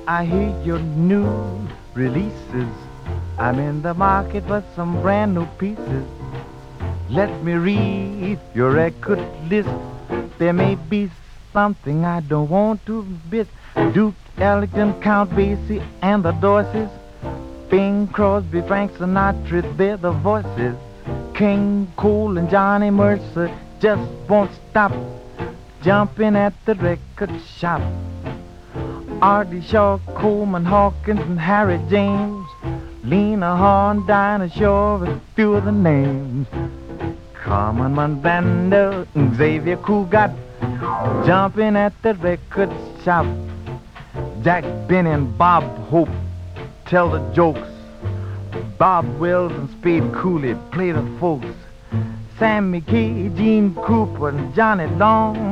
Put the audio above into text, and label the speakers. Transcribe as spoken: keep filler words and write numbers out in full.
Speaker 1: I hear your new releases. I'm in the market for some brand new pieces. Let me read your record list. There may be something I don't want to miss. Duke Ellington, Count Basie, and the Dorseys. Bing Crosby, Frank Sinatra, they're the voices. King Cole and Johnny Mercer just won't stop jumping at the record shop. Artie Shaw, Coleman Hawkins, and Harry James, Lena Horne, Dinah Shore, a few of the names. Carmen Mandando, Xavier Cugat, jumping at the record shop. Jack Benny and Bob Hope tell the jokes. Bob Wills and Spade Cooley play the folks. Sammy Kay, Gene Cooper, and Johnny Long